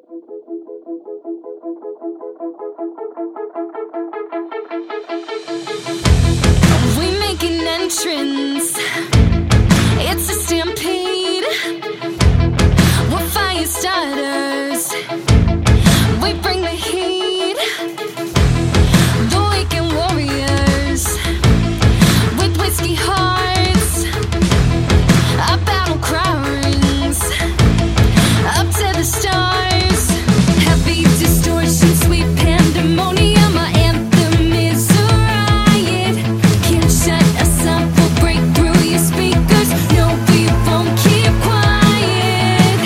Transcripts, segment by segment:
We make an entrance. It's a stampede. We're fire starters. We bring the heat. The weekend warriors with whiskey hearts. Our battle cry rings up to the stars. Heavy distortion, sweet pandemonium. Our anthem is a riot. Can't shut us up, we'll break through your speakers. No, we won't keep quiet.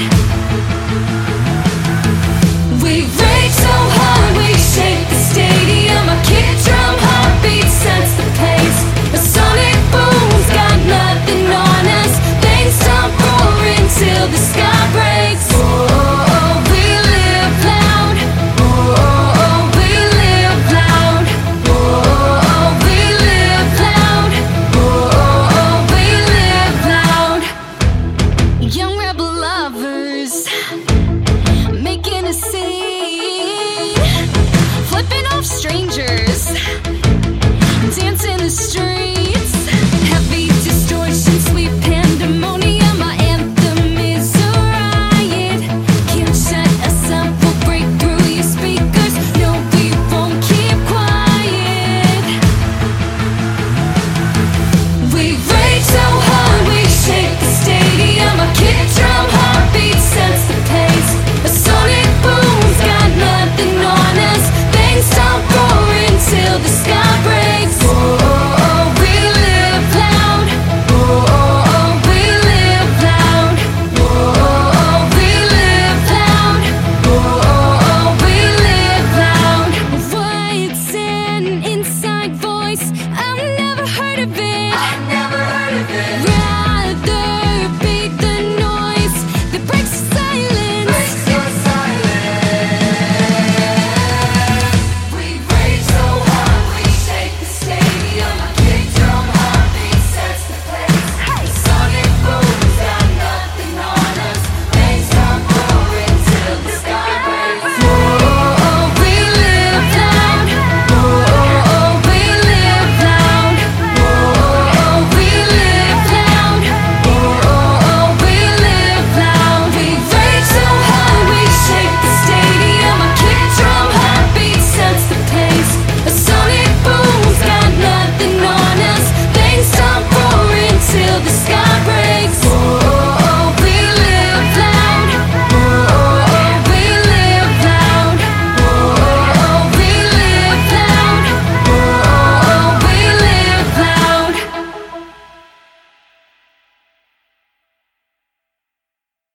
We rage so hard, we shake the stadium. Our kick drum heartbeat sets the pace. The sonic boom's got nothing on us. Things stop roaring till the sky breaks. Oh, we live loud. Oh, we live loud. Oh, we live loud. Oh, we live loud. Young rebel lovers making a scene, flipping off strangers, dancing the street.